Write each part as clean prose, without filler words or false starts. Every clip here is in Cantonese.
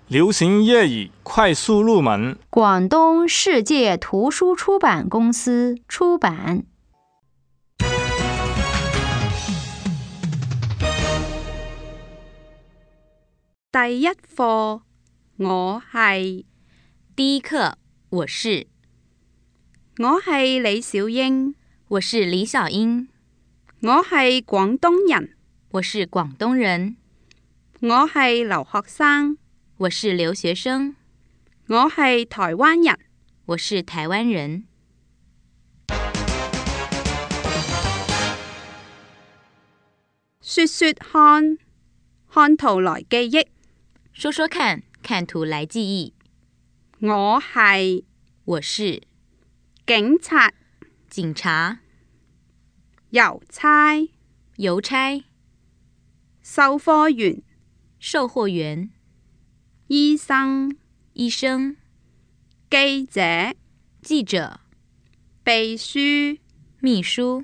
流行粤语快速入门， 广东世界图书出版公司出版。 第一課，我係第一課，我是李小英， 我是李小英， 我係廣東人， 我是廣東人， 我係留學生， 我是留學生， 我係台灣人， 我是台灣人。 說說看，看圖來記憶。 說說看，看圖來記憶。 我是警察， 警察， 郵差， 售貨員， 售貨員， 醫生，記者，秘書， 秘書。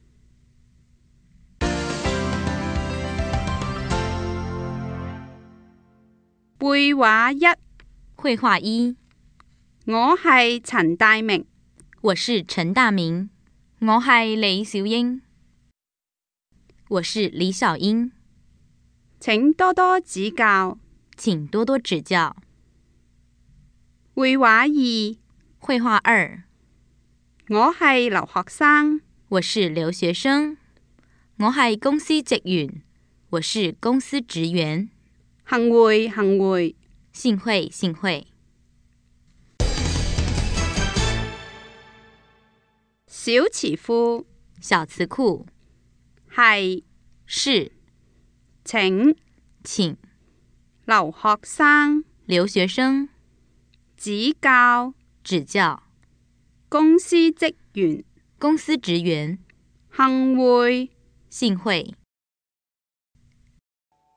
繪畫一， 繪畫一。 我係陳大明， 我是陳大明，我係李小英，我是李小英， 請多多指教， 請多多指教。 繪畫二， 繪畫二。 我係留學生， 我是留學生，我係公司職員，我是公司職員。 幸會， 幸會。 小詞庫， 小詞庫。 係， 是， 請，留學生，指教，公司職員， 公司職員。 幸會， 幸會。